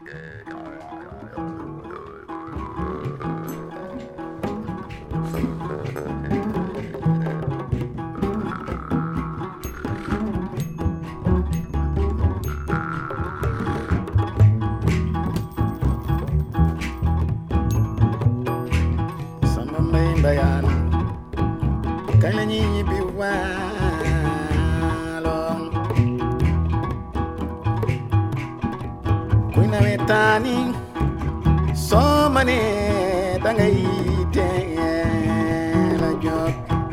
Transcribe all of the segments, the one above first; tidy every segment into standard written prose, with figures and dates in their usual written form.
Bayan kala ñi bi walong kuy nawetani so mané da ngay teel a jóg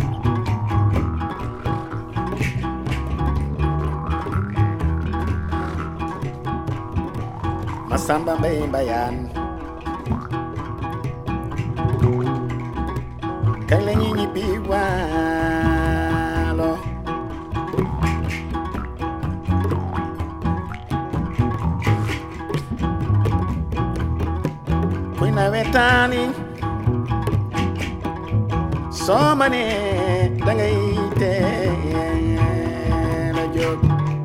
Masamba Mbay Bayan kala ñi bi walo kuy nawetani so mané da ngay teel a jóg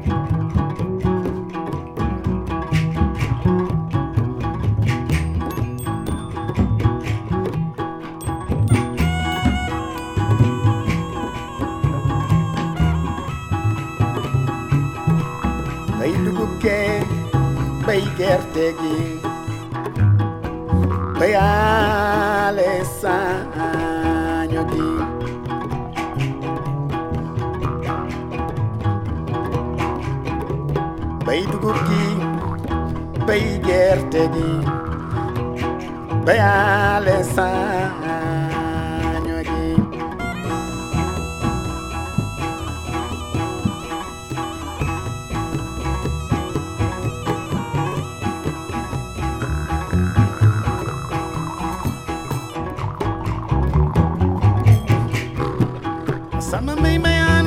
bay dugub ke bay gerte gi bay ale saño gi bay dugub gi bay gerte gi bay ale saño gi Sama may bayan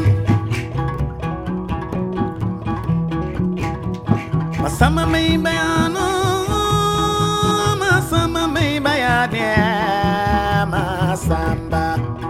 Masama may bayan Masama may bayan Masamba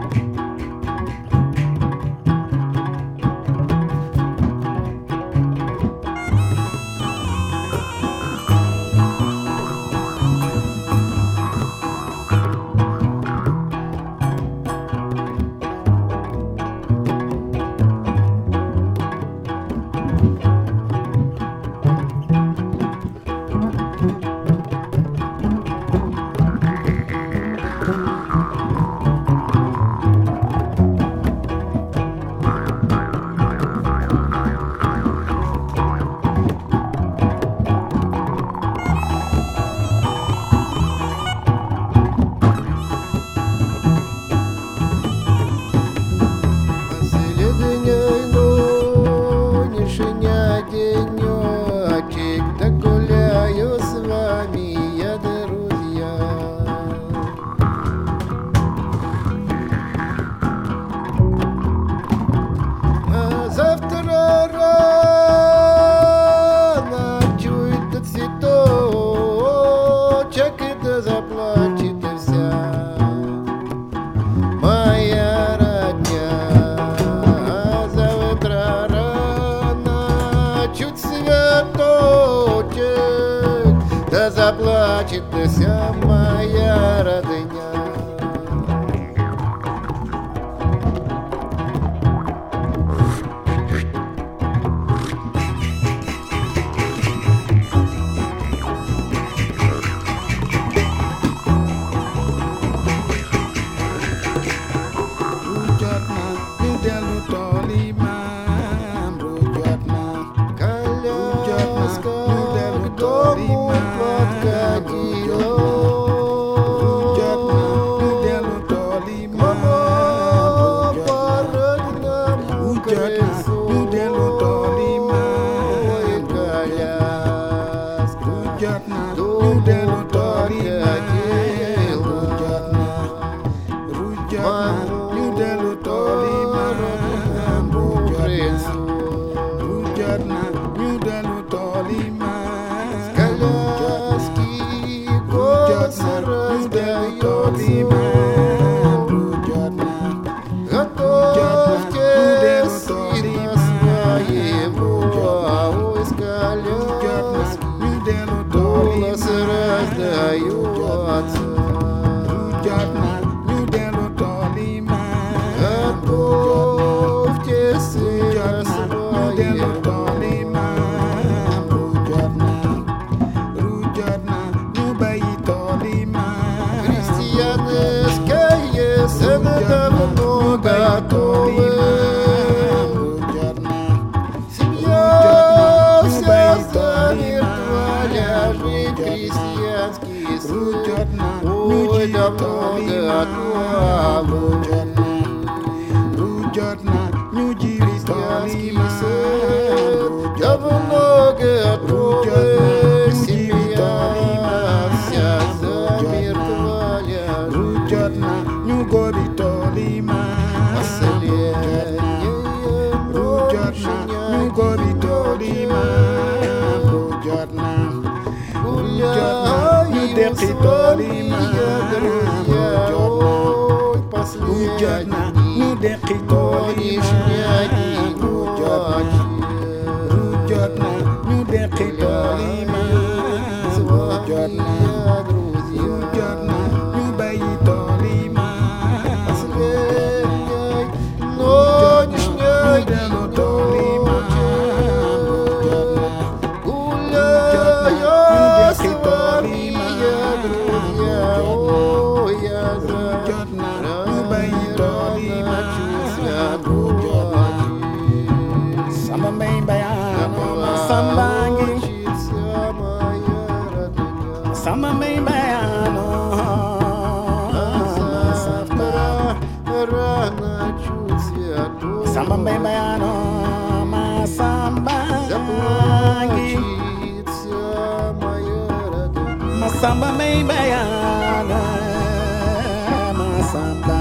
Заплачет вся моя родня. Долі dayuwatsa jot na ñu dellu tool yi maam Atoof ci jot na ñu dellu tool yi maam jot na ñu bàyyi tool yi maam Христианское СНГ много готовы Семья вся замертвая Жить крестьянский сын Ой, давно готовы jot na ñu jiri tool yi Христианский maam сын Давно готовы Семья вся замертвая jot na ñu góobi tool yi maam jot na ñu góobi tool yi maam jot na ñu deqi tool yi maam jot na ñu deqi tool yi maam jot na ñu deqi tool yi maam jot na ñu bàyyi tool yi maam Ночь ñu dellu tool yi maam гуляя с вами, друзья, ой, я jot na ñu bàyyi tool yi maam sama mbay mbayaano ma samba ngi sama mbay mbayaano ma samba sama mbay mbayaano ma samba ngi ma samba mbay mbayaano ma samba